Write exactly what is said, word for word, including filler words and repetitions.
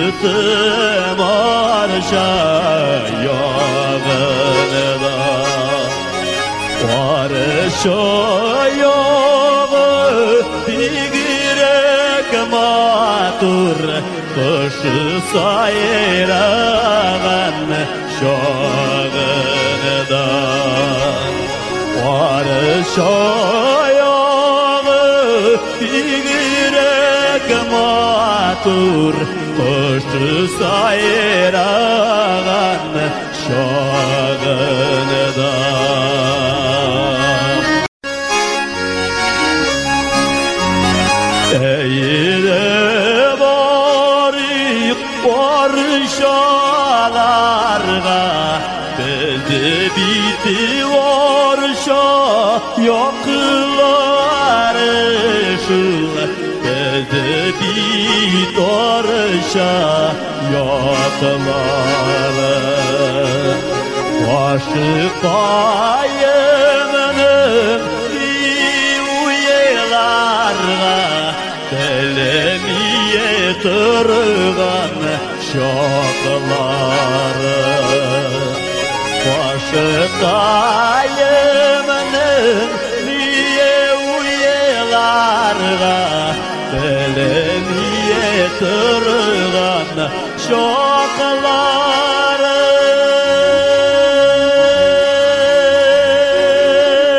Yıtım arşa yağında Varşa yağı Digirek matur Kışı sayıran şağında Varşa yağı Digirek matur Kışı sayıran şağında Eyle varık varşalarga Bizi biti varşa yakılarışın Bizi bit varşa yakılarışın Aşık ayımının uyuyalarga Telemiye tırgan şakları Aşık ayımının